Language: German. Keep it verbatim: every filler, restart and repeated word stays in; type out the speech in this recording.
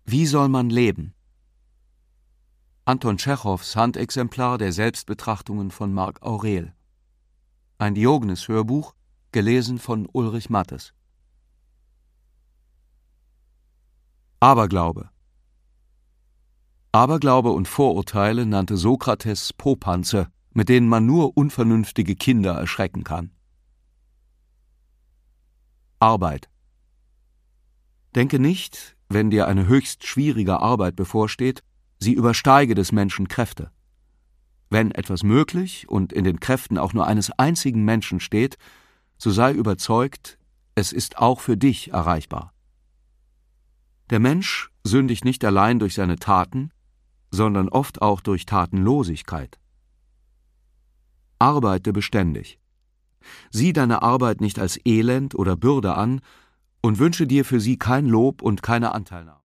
Wie soll man leben? Anton Tschechows Handexemplar der Selbstbetrachtungen von Marc Aurel. Ein Diogenes-Hörbuch, gelesen von Ulrich Mattes. Aberglaube. Aberglaube und Vorurteile nannte Sokrates Popanze, mit denen man nur unvernünftige Kinder erschrecken kann. Arbeit. Denke nicht, wenn dir eine höchst schwierige Arbeit bevorsteht, sie übersteige des Menschen Kräfte. Wenn etwas möglich und in den Kräften auch nur eines einzigen Menschen steht, so sei überzeugt, es ist auch für dich erreichbar. Der Mensch sündigt nicht allein durch seine Taten, sondern oft auch durch Tatenlosigkeit. Arbeite beständig. Sieh deine Arbeit nicht als Elend oder Bürde an und wünsche dir für sie kein Lob und keine Anteilnahme.